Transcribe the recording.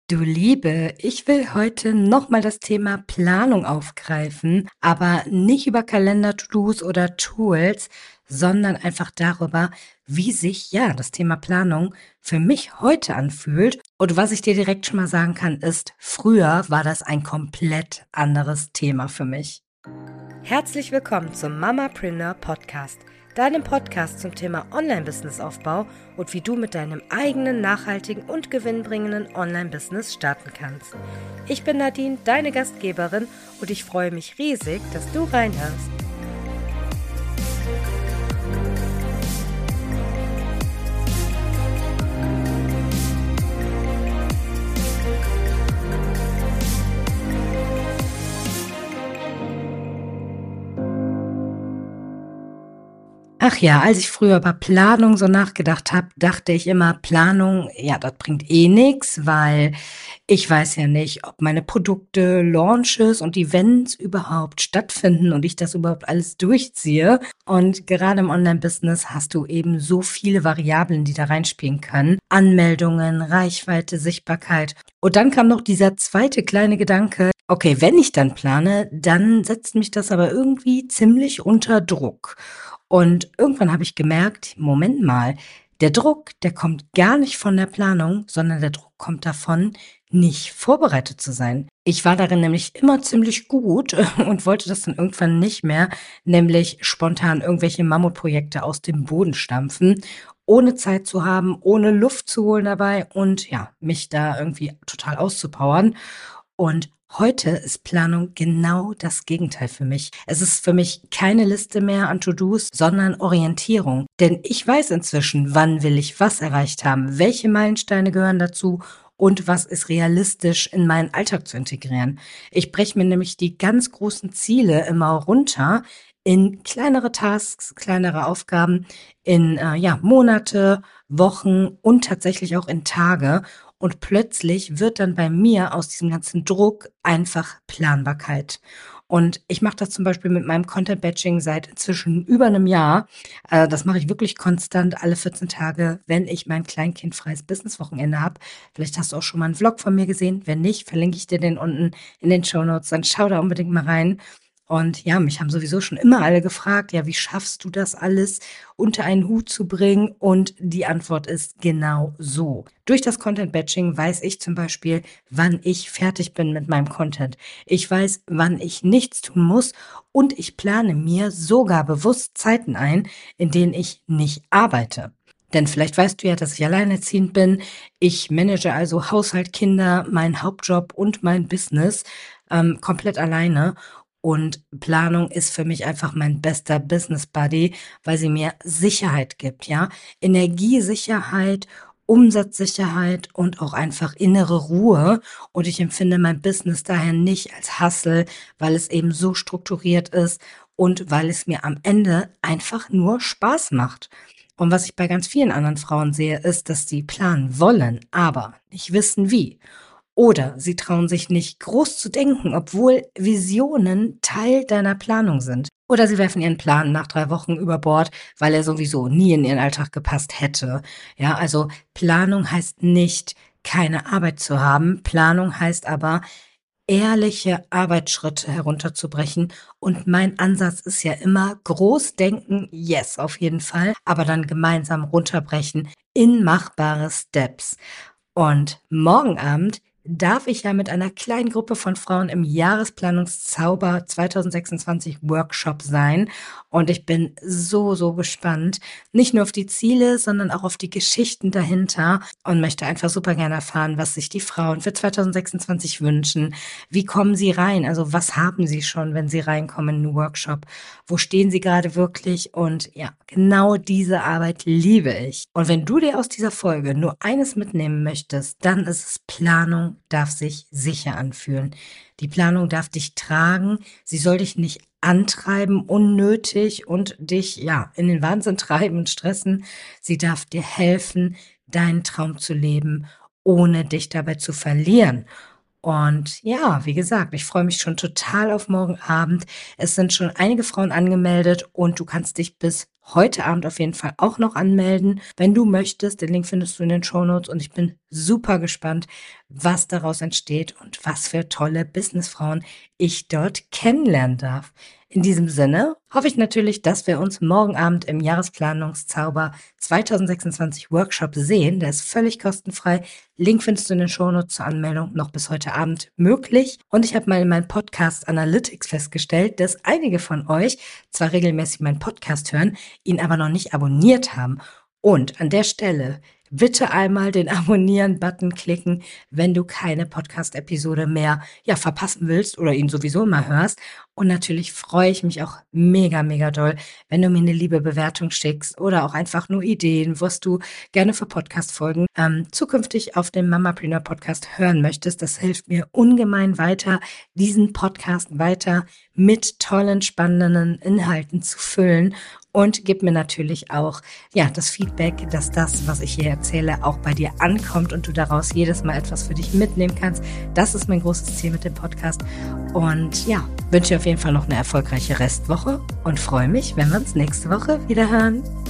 Du Liebe, ich will heute nochmal das Thema Planung aufgreifen, aber nicht über Kalender, To-dos oder Tools, sondern einfach darüber, wie sich das Thema Planung für mich heute anfühlt. Und was ich dir direkt schon mal sagen kann, ist, früher war das ein komplett anderes Thema für mich. Herzlich willkommen zum Mamapreneur Podcast, deinem Podcast zum Thema Online-Business-Aufbau und wie du mit deinem eigenen nachhaltigen und gewinnbringenden Online-Business starten kannst. Ich bin Nadine, deine Gastgeberin, und ich freue mich riesig, dass du reinhörst. Ach ja, als ich früher über Planung so nachgedacht habe, dachte ich immer, Planung, das bringt eh nix, weil ich weiß ja nicht, ob meine Produkte, Launches und Events überhaupt stattfinden und ich das überhaupt alles durchziehe. Und gerade im Online-Business hast du eben so viele Variablen, die da reinspielen können. Anmeldungen, Reichweite, Sichtbarkeit. Und dann kam noch dieser zweite kleine Gedanke, okay, wenn ich dann plane, dann setzt mich das aber irgendwie ziemlich unter Druck. Und irgendwann habe ich gemerkt, Moment mal, der Druck, der kommt gar nicht von der Planung, sondern der Druck kommt davon, nicht vorbereitet zu sein. Ich war darin nämlich immer ziemlich gut und wollte das dann irgendwann nicht mehr, nämlich spontan irgendwelche Mammutprojekte aus dem Boden stampfen, ohne Zeit zu haben, ohne Luft zu holen dabei und mich da irgendwie total auszupowern. Und heute ist Planung genau das Gegenteil für mich. Es ist für mich keine Liste mehr an To-dos, sondern Orientierung. Denn ich weiß inzwischen, wann will ich was erreicht haben, welche Meilensteine gehören dazu und was ist realistisch in meinen Alltag zu integrieren. Ich breche mir nämlich die ganz großen Ziele immer runter in kleinere Tasks, kleinere Aufgaben, in Monate, Wochen und tatsächlich auch in Tage. Und plötzlich wird dann bei mir aus diesem ganzen Druck einfach Planbarkeit. Und ich mache das zum Beispiel mit meinem Content Batching seit inzwischen über einem Jahr. Das mache ich wirklich konstant alle 14 Tage, wenn ich mein kleinkindfreies Businesswochenende habe. Vielleicht hast du auch schon mal einen Vlog von mir gesehen. Wenn nicht, verlinke ich dir den unten in den Shownotes. Dann schau da unbedingt mal rein. Und ja, mich haben sowieso schon immer alle gefragt, ja, wie schaffst du das alles unter einen Hut zu bringen? Und die Antwort ist genau so. Durch das Content Batching weiß ich zum Beispiel, wann ich fertig bin mit meinem Content. Ich weiß, wann ich nichts tun muss, und ich plane mir sogar bewusst Zeiten ein, in denen ich nicht arbeite. Denn vielleicht weißt du ja, dass ich alleinerziehend bin. Ich manage also Haushalt, Kinder, meinen Hauptjob und mein Business komplett alleine. Und Planung ist für mich einfach mein bester Business Buddy, weil sie mir Sicherheit gibt, ja. Energiesicherheit, Umsatzsicherheit und auch einfach innere Ruhe. Und ich empfinde mein Business daher nicht als Hustle, weil es eben so strukturiert ist und weil es mir am Ende einfach nur Spaß macht. Und was ich bei ganz vielen anderen Frauen sehe, ist, dass sie planen wollen, aber nicht wissen wie. Oder sie trauen sich nicht groß zu denken, obwohl Visionen Teil deiner Planung sind. Oder sie werfen ihren Plan nach 3 Wochen über Bord, weil er sowieso nie in ihren Alltag gepasst hätte. Ja, also Planung heißt nicht, keine Arbeit zu haben. Planung heißt aber, ehrliche Arbeitsschritte herunterzubrechen. Und mein Ansatz ist ja immer groß denken, yes, auf jeden Fall, aber dann gemeinsam runterbrechen in machbare Steps. Und morgen Abend darf ich ja mit einer kleinen Gruppe von Frauen im Jahresplanungszauber 2026 Workshop sein. Und ich bin so, so gespannt. Nicht nur auf die Ziele, sondern auch auf die Geschichten dahinter und möchte einfach super gerne erfahren, was sich die Frauen für 2026 wünschen. Wie kommen sie rein? Also was haben sie schon, wenn sie reinkommen in den Workshop? Wo stehen sie gerade wirklich? Und ja, genau diese Arbeit liebe ich. Und wenn du dir aus dieser Folge nur eines mitnehmen möchtest, dann ist es: Planung darf sich sicher anfühlen. Die Planung darf dich tragen. Sie soll dich nicht antreiben, unnötig, und dich in den Wahnsinn treiben und stressen. Sie darf dir helfen, deinen Traum zu leben, ohne dich dabei zu verlieren. Und ja, wie gesagt, ich freue mich schon total auf morgen Abend. Es sind schon einige Frauen angemeldet und du kannst dich bis heute Abend auf jeden Fall auch noch anmelden, wenn du möchtest. Den Link findest du in den Shownotes und ich bin super gespannt, was daraus entsteht und was für tolle Businessfrauen ich dort kennenlernen darf. In diesem Sinne hoffe ich natürlich, dass wir uns morgen Abend im Jahresplanungszauber 2026 Workshop sehen. Der ist völlig kostenfrei. Link findest du in den Shownotes zur Anmeldung noch bis heute Abend möglich. Und ich habe mal in meinem Podcast Analytics festgestellt, dass einige von euch zwar regelmäßig meinen Podcast hören, ihn aber noch nicht abonniert haben. Und an der Stelle bitte einmal den Abonnieren-Button klicken, wenn du keine Podcast-Episode mehr verpassen willst oder ihn sowieso immer hörst. Und natürlich freue ich mich auch mega, mega doll, wenn du mir eine liebe Bewertung schickst oder auch einfach nur Ideen, was du gerne für Podcast-Folgen zukünftig auf dem Mamapreneur Podcast hören möchtest. Das hilft mir ungemein weiter, diesen Podcast weiter mit tollen, spannenden Inhalten zu füllen. Und gib mir natürlich auch das Feedback, dass das, was ich hier erzähle, auch bei dir ankommt und du daraus jedes Mal etwas für dich mitnehmen kannst. Das ist mein großes Ziel mit dem Podcast. Und wünsche dir auf jeden Fall noch eine erfolgreiche Restwoche und freue mich, wenn wir uns nächste Woche wieder hören.